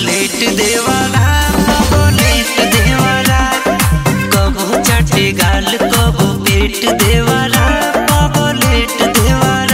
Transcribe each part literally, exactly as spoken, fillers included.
Chocolate देवाला chocolate देवाला कबो चाटे गाल कबो पेट देवाला चॉकलेट देवाला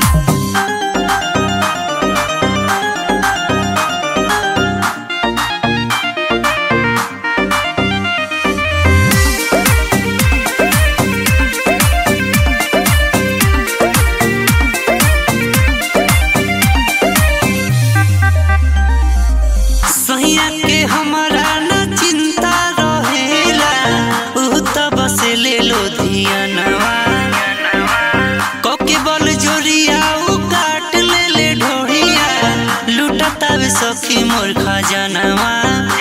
सहिया के हमारा न चिंता रहेला उ त बस ले लो धियानवा कोके बल जोरिया उ काट ले ले ढोहिया लुटता वे सखी मोर खजानवा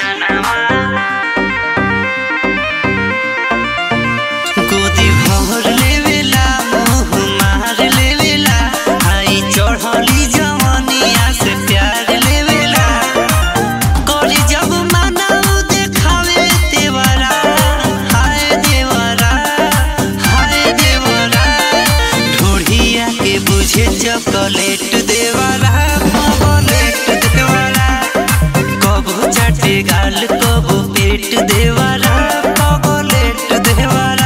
गोदी भर लेवेला मुँह मार लेवेला आई चढ़ली जवानिया से प्यार लेवेला करी जब मानव देखावे देवरा हाय देवरा हाय देवरा ढोढ़िया के बुझे चॉकलेट देवरा चॉकलेट देवरा कबो चाटे गाल कबो पेट देवरा चॉकलेट देवरा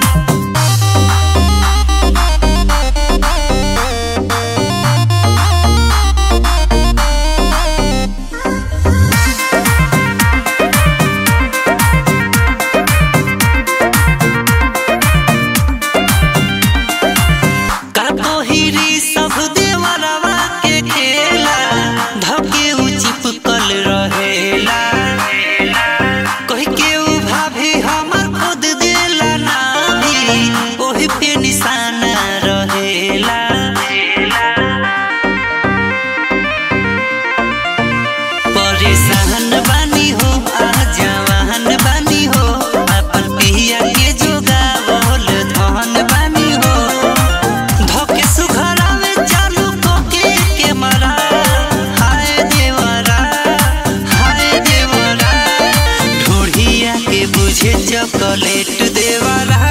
सब देवरवा के खेला धके उ चिपकल रहेला कह के उ भाभी हमर खुद देला ना भी ओही पे निशाना रहेला परेशान बानी हो आ जवान बानी हो अपन पिया के जोगावल धन बानी हो धके सुघरावे चालू कोके के मरा हाय देवरा हाय देवरा ढोढ़िया के बुझे चॉकलेट देवरा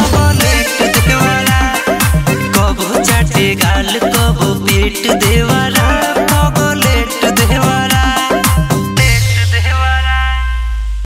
चॉकलेट देवरा कबो चाटे गाल कबो पेट देवरा।